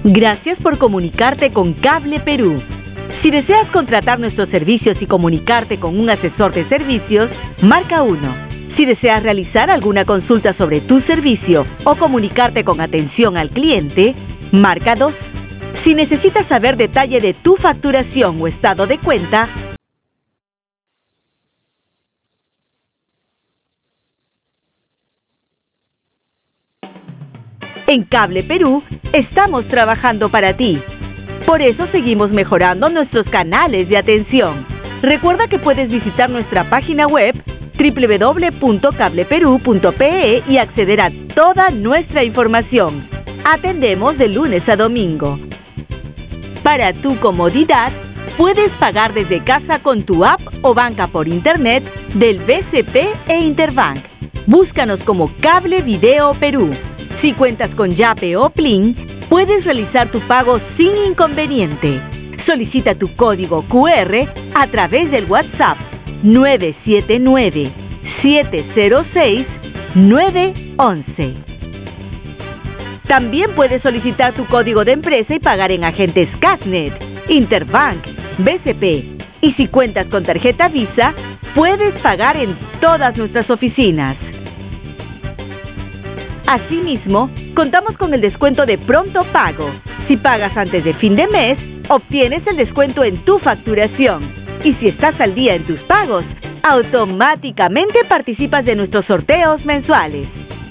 Gracias por comunicarte con Cable Perú. Si deseas contratar nuestros servicios y comunicarte con un asesor de servicios, marca 1. Si deseas realizar alguna consulta sobre tu servicio o comunicarte con atención al cliente, marca 2. Si necesitas saber detalle de tu facturación o estado de cuenta, en Cable Perú estamos trabajando para ti. Por eso seguimos mejorando nuestros canales de atención. Recuerda que puedes visitar nuestra página web www.cableperú.pe y acceder a toda nuestra información. Atendemos de lunes a domingo. Para tu comodidad, puedes pagar desde casa con tu app o banca por internet del BCP e Interbank. Búscanos como Cable Video Perú. Si cuentas con Yape o Plin, puedes realizar tu pago sin inconveniente. Solicita tu código QR a través del WhatsApp 979-706-911. También puedes solicitar tu código de empresa y pagar en agentes Casnet, Interbank, BCP. Y si cuentas con tarjeta Visa, puedes pagar en todas nuestras oficinas. Asimismo, contamos con el descuento de pronto pago. Si pagas antes de fin de mes, obtienes el descuento en tu facturación. Y si estás al día en tus pagos, automáticamente participas de nuestros sorteos mensuales.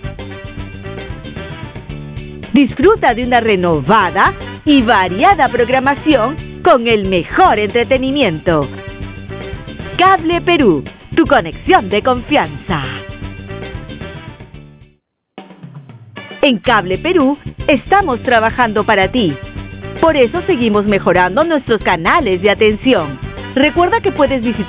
Disfruta de una renovada y variada programación con el mejor entretenimiento. Cable Perú, tu conexión de confianza. En Cable Perú estamos trabajando para ti. Por eso seguimos mejorando nuestros canales de atención. Recuerda que puedes visitar